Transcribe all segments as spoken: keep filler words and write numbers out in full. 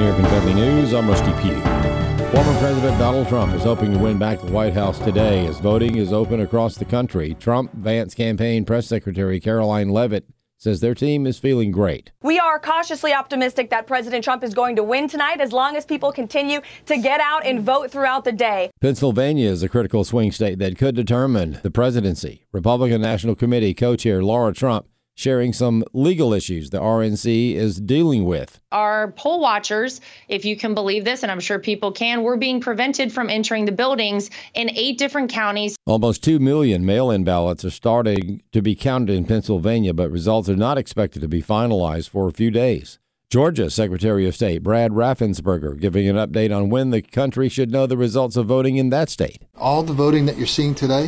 Your Kentucky News, I'm Rusty Pugh. Former President Donald Trump is hoping to win back the White House today as voting is open across the country. Trump-Vance campaign press secretary Caroline Leavitt says their team is feeling great. We are cautiously optimistic that President Trump is going to win tonight as long as people continue to get out and vote throughout the day. Pennsylvania is a critical swing state that could determine the presidency. Republican National Committee co-chair Laura Trump sharing some legal issues the R N C is dealing with. Our poll watchers, if you can believe this, and I'm sure people can, we're being prevented from entering the buildings in eight different counties. Almost two million mail-in ballots are starting to be counted in Pennsylvania, but results are not expected to be finalized for a few days. Georgia Secretary of State Brad Raffensperger giving an update on when the country should know the results of voting in that state. All the voting that you're seeing today,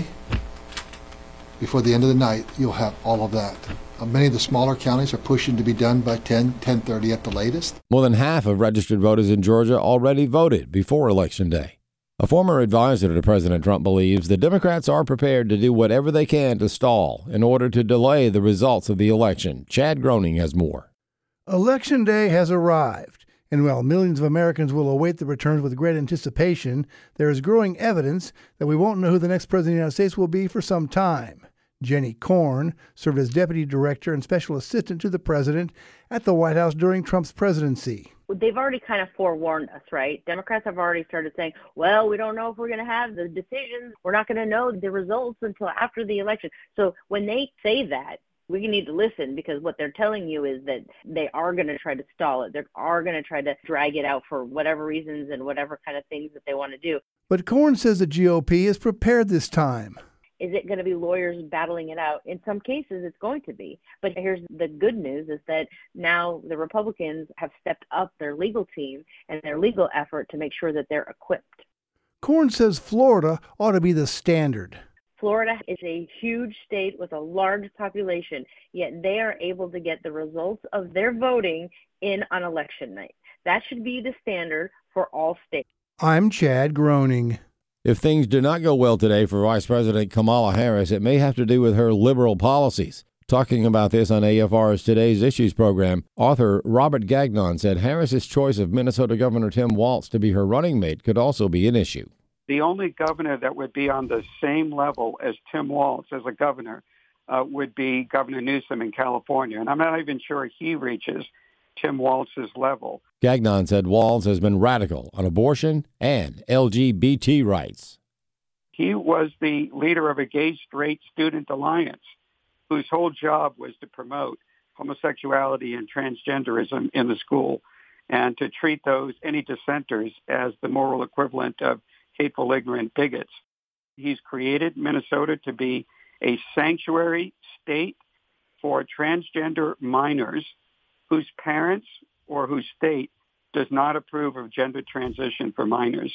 before the end of the night, you'll have all of that. Uh, many of the smaller counties are pushing to be done by ten, ten thirty at the latest. More than half of registered voters in Georgia already voted before Election Day. A former advisor to President Trump believes the Democrats are prepared to do whatever they can to stall in order to delay the results of the election. Chad Groening has more. Election Day has arrived, and while millions of Americans will await the returns with great anticipation, there is growing evidence that we won't know who the next president of the United States will be for some time. Jenny Korn served as deputy director and special assistant to the president at the White House during Trump's presidency. They've already kind of forewarned us, right? Democrats have already started saying, well, we don't know if we're going to have the decisions. We're not going to know the results until after the election. So when they say that, we need to listen, because what they're telling you is that they are going to try to stall it. They are going to try to drag it out for whatever reasons and whatever kind of things that they want to do. But Korn says the G O P is prepared this time. Is it going to be lawyers battling it out? In some cases, it's going to be. But here's the good news is that now the Republicans have stepped up their legal team and their legal effort to make sure that they're equipped. Korn says Florida ought to be the standard. Florida is a huge state with a large population, yet they are able to get the results of their voting in on election night. That should be the standard for all states. I'm Chad Groening. If things do not go well today for Vice President Kamala Harris, it may have to do with her liberal policies. Talking about this on A F R's Today's Issues program, author Robert Gagnon said Harris's choice of Minnesota Governor Tim Walz to be her running mate could also be an issue. The only governor that would be on the same level as Tim Walz as a governor uh, would be Governor Newsom in California. And I'm not even sure he reaches Tim Walz's level. Gagnon said Walz has been radical on abortion and L G B T rights. He was the leader of a gay-straight student alliance whose whole job was to promote homosexuality and transgenderism in the school and to treat those, any dissenters, as the moral equivalent of hateful, ignorant bigots. He's created Minnesota to be a sanctuary state for transgender minors whose parents or whose state does not approve of gender transition for minors.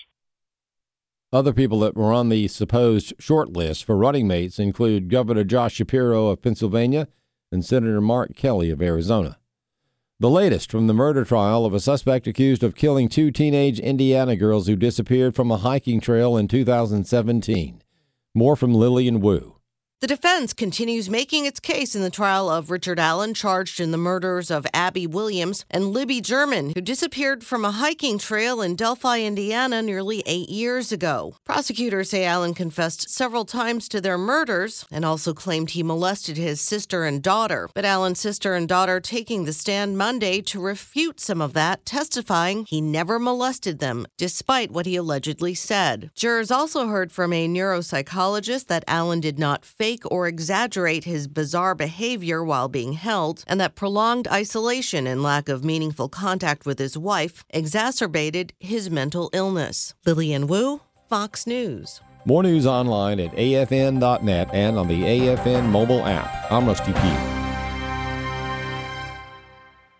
Other people that were on the supposed short list for running mates include Governor Josh Shapiro of Pennsylvania and Senator Mark Kelly of Arizona. The latest from the murder trial of a suspect accused of killing two teenage Indiana girls who disappeared from a hiking trail in two thousand seventeen. More from Lillian Wu. The defense continues making its case in the trial of Richard Allen, charged in the murders of Abby Williams and Libby German, who disappeared from a hiking trail in Delphi, Indiana, nearly eight years ago. Prosecutors say Allen confessed several times to their murders and also claimed he molested his sister and daughter. But Allen's sister and daughter taking the stand Monday to refute some of that, testifying he never molested them, despite what he allegedly said. Jurors also heard from a neuropsychologist that Allen did not fake or exaggerate his bizarre behavior while being held, and that prolonged isolation and lack of meaningful contact with his wife exacerbated his mental illness. Lillian Wu, Fox News. More news online at A F N dot net and on the A F N mobile app. I'm Rusty Pugh.